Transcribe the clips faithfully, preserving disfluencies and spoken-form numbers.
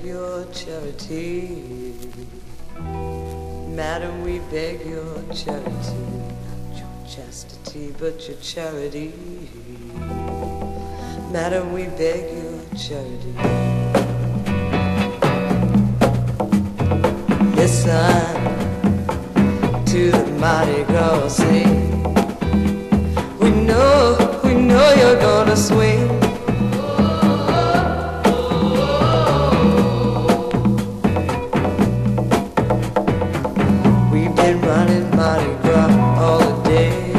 your charity. Madam, we beg your charity. Not your chastity, but your charity. Madam, we beg your charity. Listen to the Mardi Gras sing. We know, we know you're gonna swing. We've been running Mardi Gras all the day.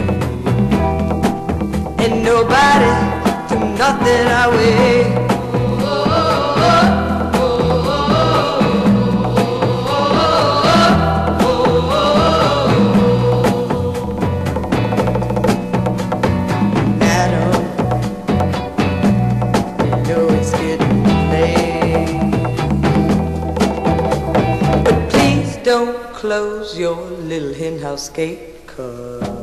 Ain't nobody do nothing our way. Don't close your little hen house gate, 'cause